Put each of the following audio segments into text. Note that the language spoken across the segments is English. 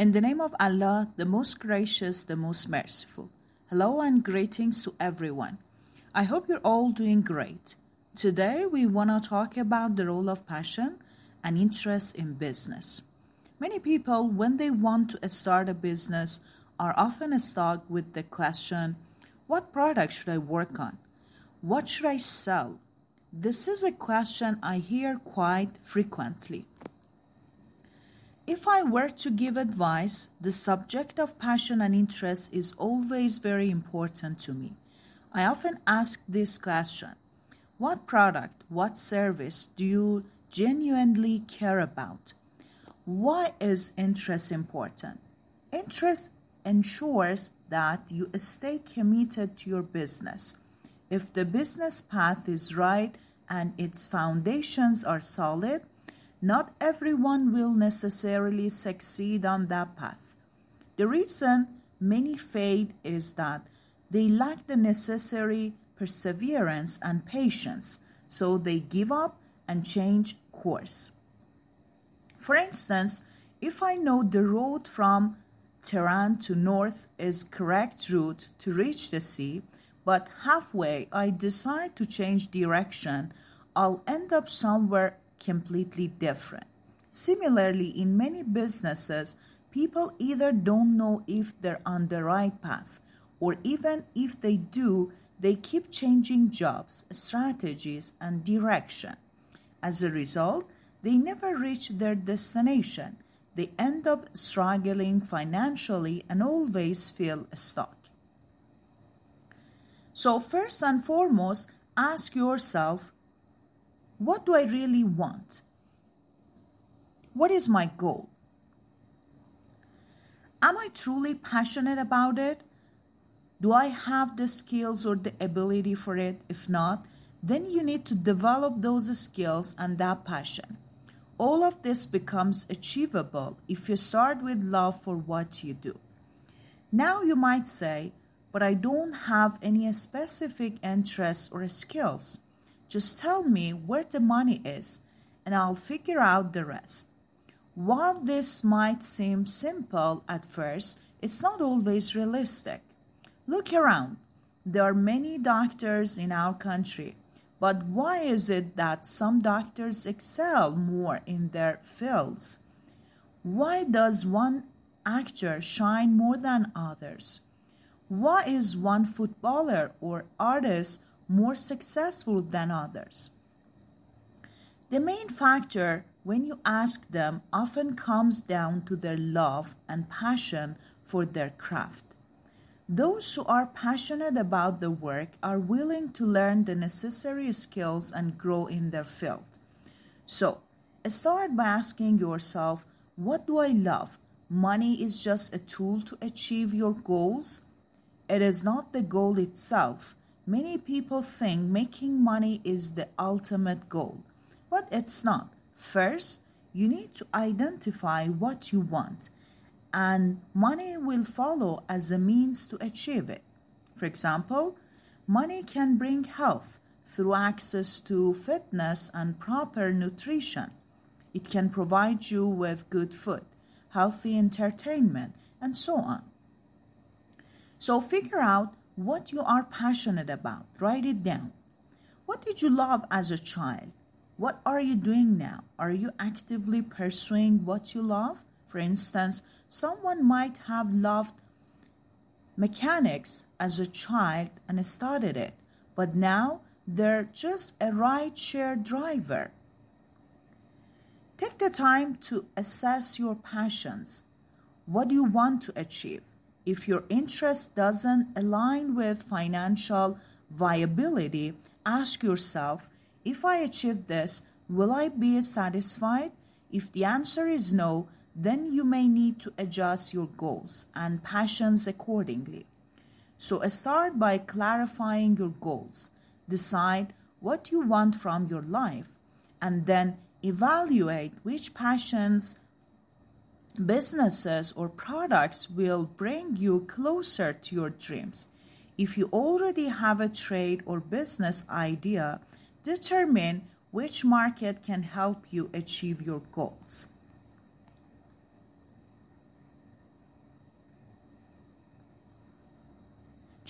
In the name of Allah, the most gracious, the most merciful. Hello and greetings to everyone. I hope you're all doing great. Today we want to talk about the role of passion and interest in business. Many people, when they want to start a business, are often stuck with the question, what product should I work on? What should I sell? This is a question I hear quite frequently. If I were to give advice, the subject of passion and interest is always very important to me. I often ask this question: what product, what service do you genuinely care about? Why is interest important? Interest ensures that you stay committed to your business. If the business path is right and its foundations are solid, not everyone will necessarily succeed on that path. The reason many fail is that they lack the necessary perseverance and patience, so they give up and change course. For instance, if I know the road from Tehran to north is correct route to reach the sea, but halfway I decide to change direction, I'll end up somewhere completely different. Similarly, in many businesses, people either don't know if they're on the right path, or even if they do, they keep changing jobs, strategies, and direction. As a result, they never reach their destination. They end up struggling financially and always feel stuck. So first and foremost, ask yourself, what do I really want? What is my goal? Am I truly passionate about it? Do I have the skills or the ability for it? If not, then you need to develop those skills and that passion. All of this becomes achievable if you start with love for what you do. Now you might say, but I don't have any specific interests or skills. Just tell me where the money is, and I'll figure out the rest. While this might seem simple at first, it's not always realistic. Look around. There are many doctors in our country, but why is it that some doctors excel more in their fields? Why does one actor shine more than others? Why is one footballer or artist more successful than others? The main factor when you ask them often comes down to their love and passion for their craft. Those who are passionate about the work are willing to learn the necessary skills and grow in their field. So, start by asking yourself, what do I love? Money is just a tool to achieve your goals. It is not the goal itself. Many people think making money is the ultimate goal, but it's not. First, you need to identify what you want, and money will follow as a means to achieve it. For example, money can bring health through access to fitness and proper nutrition. It can provide you with good food, healthy entertainment, and so on. So figure out what you are passionate about. Write it down. What did you love as a child? What are you doing now? Are you actively pursuing what you love? For instance, someone might have loved mechanics as a child and started it, but now they're just a ride-share driver. Take the time to assess your passions. What do you want to achieve? If your interest doesn't align with financial viability, ask yourself, if I achieve this, will I be satisfied? If the answer is no, then you may need to adjust your goals and passions accordingly. So start by clarifying your goals. Decide what you want from your life, and then evaluate which passions, businesses, or products will bring you closer to your dreams. If you already have a trade or business idea, determine which market can help you achieve your goals.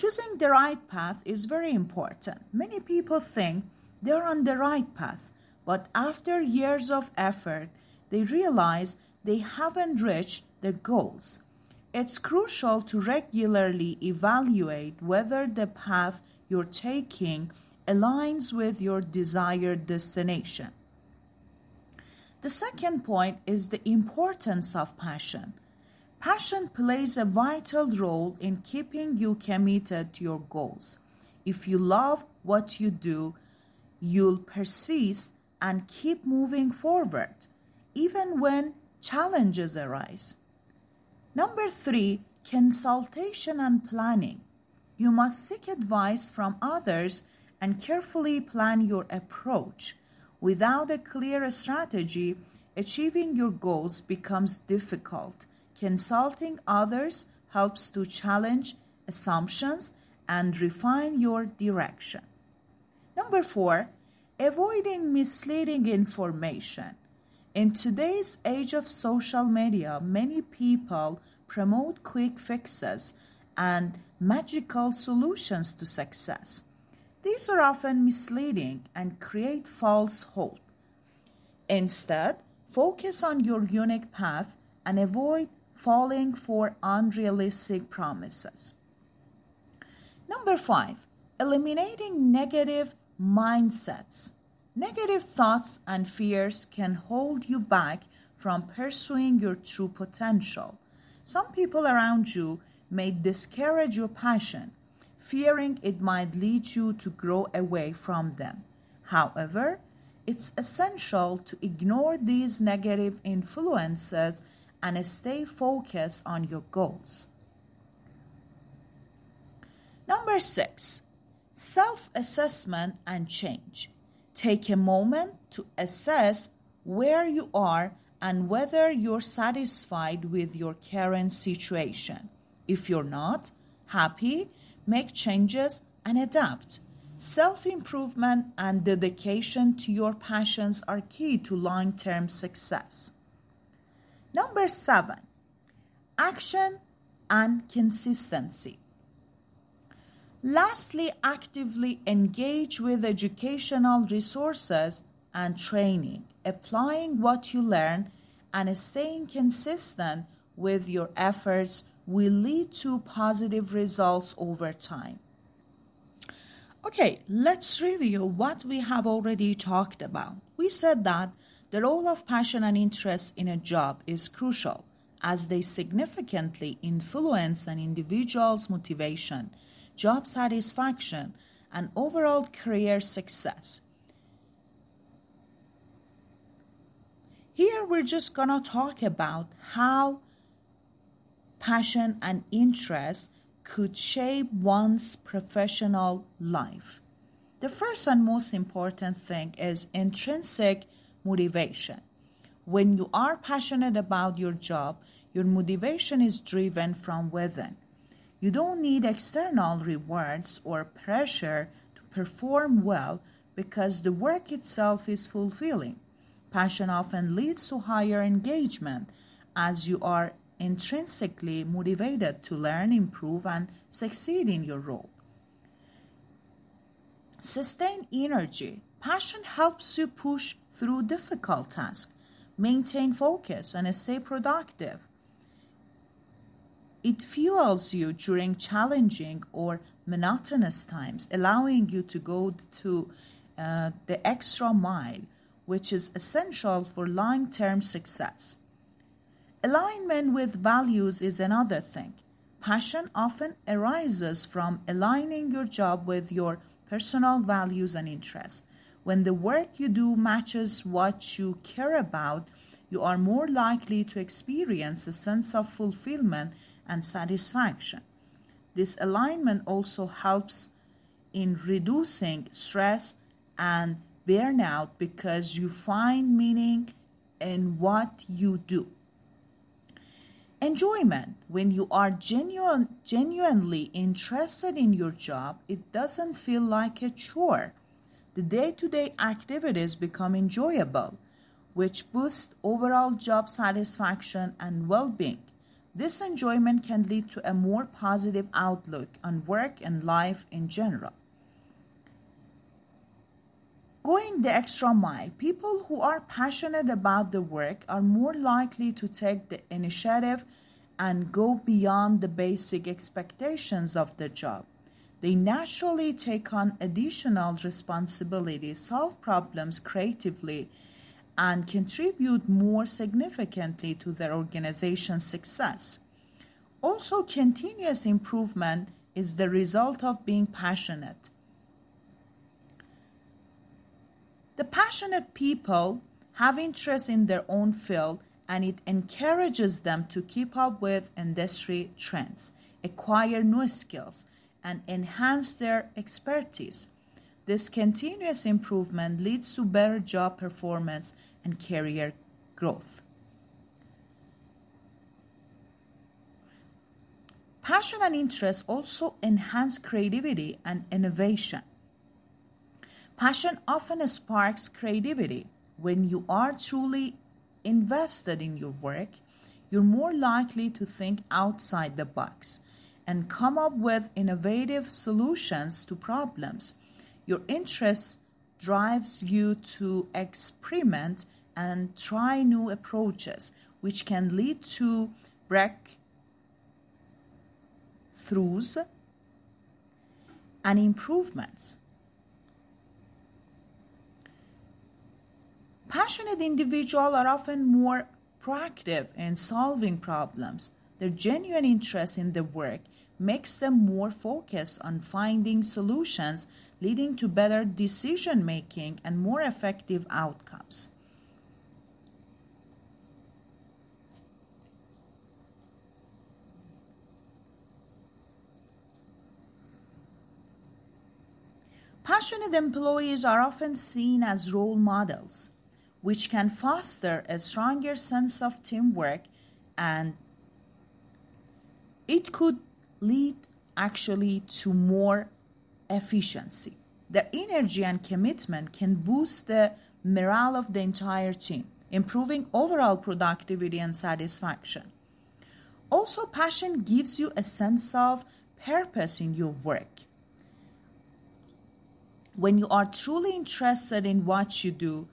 Choosing the right path is very important. Many people think they're on the right path, but after years of effort, they realize they haven't reached their goals. It's crucial to regularly evaluate whether the path you're taking aligns with your desired destination. The second point is the importance of passion. Passion plays a vital role in keeping you committed to your goals. If you love what you do, you'll persist and keep moving forward, even when challenges arise. Number 3, consultation and planning. You must seek advice from others and carefully plan your approach. Without a clear strategy, achieving your goals becomes difficult. Consulting others helps to challenge assumptions and refine your direction. Number 4, avoiding misleading information. In today's age of social media, many people promote quick fixes and magical solutions to success. These are often misleading and create false hope. Instead, focus on your unique path and avoid falling for unrealistic promises. Number 5, eliminating negative mindsets. Negative thoughts and fears can hold you back from pursuing your true potential. Some people around you may discourage your passion, fearing it might lead you to grow away from them. However, it's essential to ignore these negative influences and stay focused on your goals. Number 6, self-assessment and change. Take a moment to assess where you are and whether you're satisfied with your current situation. If you're not happy, make changes and adapt. Self-improvement and dedication to your passions are key to long-term success. Number 7, action and consistency. Lastly, actively engage with educational resources and training. Applying what you learn and staying consistent with your efforts will lead to positive results over time. Okay, let's review what we have already talked about. We said that the role of passion and interest in a job is crucial, as they significantly influence an individual's motivation, job satisfaction, and overall career success. Here we're just going to talk about how passion and interest could shape one's professional life. The first and most important thing is intrinsic motivation. When you are passionate about your job, your motivation is driven from within. You don't need external rewards or pressure to perform well because the work itself is fulfilling. Passion often leads to higher engagement as you are intrinsically motivated to learn, improve, and succeed in your role. Sustain energy. Passion helps you push through difficult tasks, maintain focus, and stay productive. It fuels you during challenging or monotonous times, allowing you to go to the extra mile, which is essential for long-term success. Alignment with values is another thing. Passion often arises from aligning your job with your personal values and interests. When the work you do matches what you care about, you are more likely to experience a sense of fulfillment and satisfaction. This alignment also helps in reducing stress and burnout because you find meaning in what you do. Enjoyment. When you are genuinely interested in your job, it doesn't feel like a chore. The day-to-day activities become enjoyable, which boosts overall job satisfaction and well-being. This enjoyment can lead to a more positive outlook on work and life in general. Going the extra mile. People who are passionate about the work are more likely to take the initiative and go beyond the basic expectations of the job. They naturally take on additional responsibilities, solve problems creatively, and contribute more significantly to their organization's success. Also, continuous improvement is the result of being passionate. The passionate people have interest in their own field, and it encourages them to keep up with industry trends, acquire new skills, and enhance their expertise. This continuous improvement leads to better job performance and career growth. Passion and interest also enhance creativity and innovation. Passion often sparks creativity. When you are truly invested in your work, you're more likely to think outside the box and come up with innovative solutions to problems. Your interest drives you to experiment and try new approaches, which can lead to breakthroughs and improvements. Passionate individuals are often more proactive in solving problems. Their genuine interest in the work makes them more focused on finding solutions, leading to better decision-making and more effective outcomes. Passionate employees are often seen as role models, which can foster a stronger sense of teamwork, and it could lead actually to more efficiency. Their energy and commitment can boost the morale of the entire team, improving overall productivity and satisfaction. Also, passion gives you a sense of purpose in your work. When you are truly interested in what you do,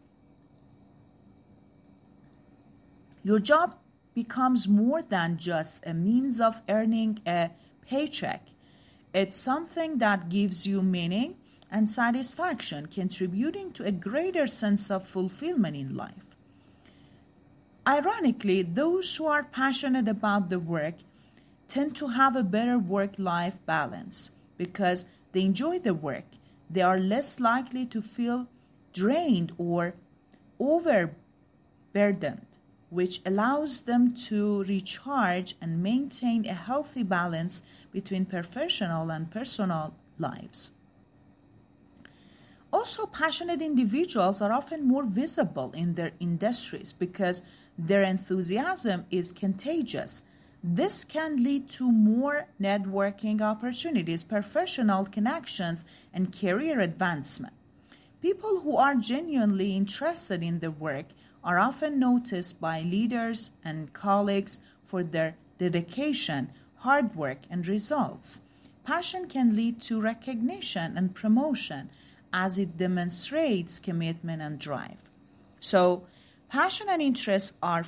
your job becomes more than just a means of earning a paycheck. It's something that gives you meaning and satisfaction, contributing to a greater sense of fulfillment in life. Ironically, those who are passionate about the work tend to have a better work-life balance because they enjoy the work. They are less likely to feel drained or overburdened, which allows them to recharge and maintain a healthy balance between professional and personal lives. Also, passionate individuals are often more visible in their industries because their enthusiasm is contagious. This can lead to more networking opportunities, professional connections, and career advancement. People who are genuinely interested in their work are often noticed by leaders and colleagues for their dedication, hard work, and results. Passion can lead to recognition and promotion as it demonstrates commitment and drive. So, passion and interest are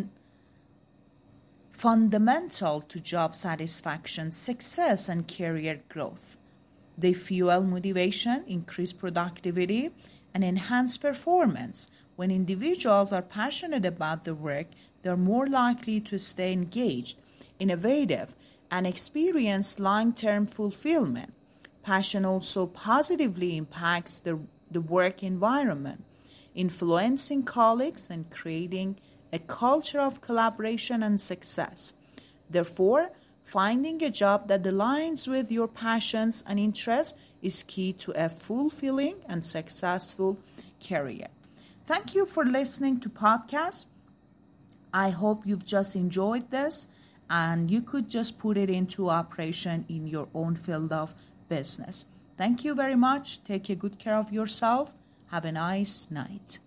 fundamental to job satisfaction, success, and career growth. They fuel motivation, increase productivity, and enhance performance. When individuals are passionate about the work, they're more likely to stay engaged, innovative, and experience long-term fulfillment. Passion also positively impacts the work environment, influencing colleagues and creating a culture of collaboration and success. Therefore, finding a job that aligns with your passions and interests is key to a fulfilling and successful career. Thank you for listening to podcast. I hope you've just enjoyed this and you could just put it into operation in your own field of business. Thank you very much. Take a good care of yourself. Have a nice night.